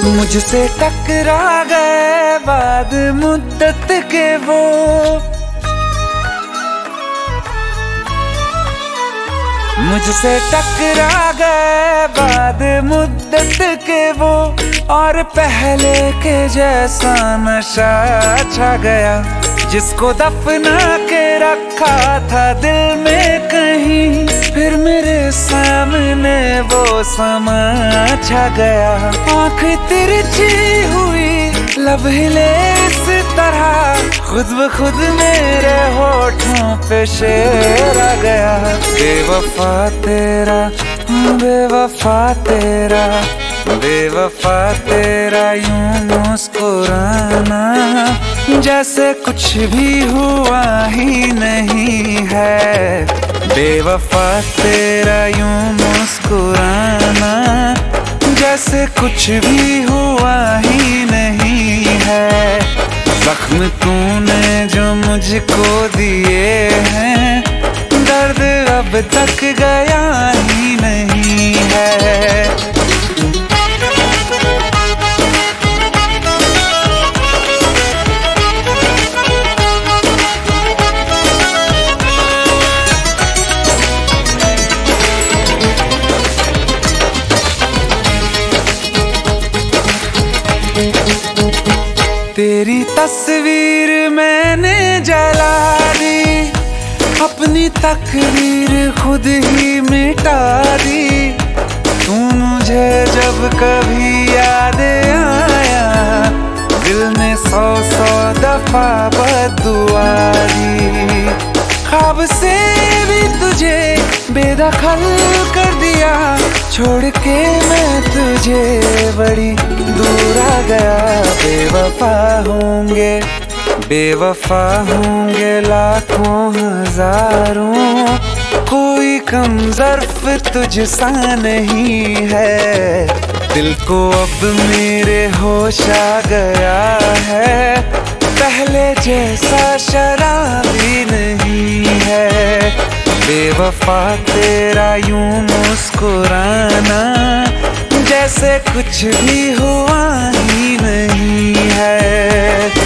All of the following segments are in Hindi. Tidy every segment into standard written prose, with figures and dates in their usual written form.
मुझसे टकरा गए बाद मुद्दत के वो, मुझसे टकरा गए बाद मुद्दत के वो, और पहले के जैसा नशा छा गया। जिसको दफना के रखा था दिल में कहीं, फिर मेरे सामने वो समा छा गया। आँख तिरछी हुई लब हिले इस तरह, खुद ब खुद मेरे होठों पे शेर आ गया। बेवफा तेरा, बेवफा तेरा, बेवफा तेरा यूं मुस्कुराना, जैसे कुछ भी हुआ ही नहीं है। बेवफा तेरा यूं मुस्कुराना, जैसे कुछ भी हुआ ही नहीं है। जख्म तूने जो मुझको दिए हैं, दर्द अब तक गया ही नहीं है। तेरी तस्वीर मैंने जला दी, अपनी तकदीर खुद ही मिटा दी। तू मुझे जब कभी याद आया, दिल में 100 दफा बद्दुआ दी। ख्वाब से भी तुझे बेदखल कर दिया, छोड़ के मैं तुझे बड़ी दूर आ गया। बेवफा होंगे, बेवफा होंगे लाखों हजारों, कोई कम ज़र्फ तुझसा नहीं है। दिल को अब मेरे होश आ गया है, पहले जैसा शराबी नहीं है। बेवफा तेरा यूं मुस्कुराना, जैसे कुछ भी हुआ ही नहीं है।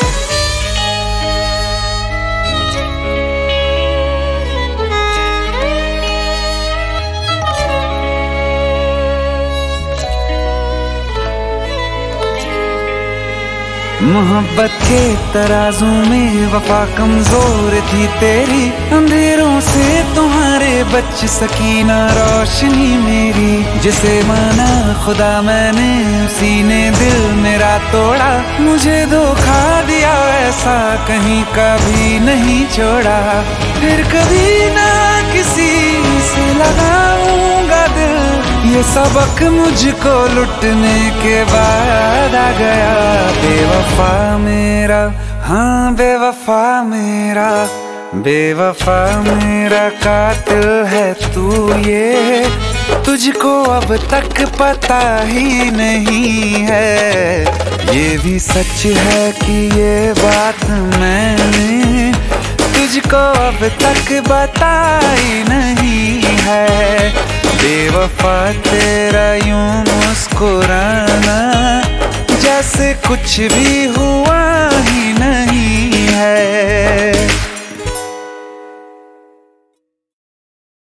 मोहब्बत के तराजू में वफा कमजोर थी तेरी, अंधेरों से तुम्हारे बच सकी ना रोशनी मेरी। जिसे माना खुदा मैंने, उसी ने दिल मेरा तोड़ा। मुझे धोखा दिया ऐसा कहीं कभी नहीं छोड़ा, फिर कभी ना किसी से लगाऊंगा दिल। ये सबक मुझको लुटने के बाद आ गया। बेवफा मेरा, हाँ बेवफा मेरा, बेवफा मेरा कातिल है तू, ये तुझको अब तक पता ही नहीं है। ये भी सच है कि ये बात मैंने तुझको अब तक बताई नहीं है। बेवफा तेरा यूं मुस्कुराना, जैसे कुछ भी हुआ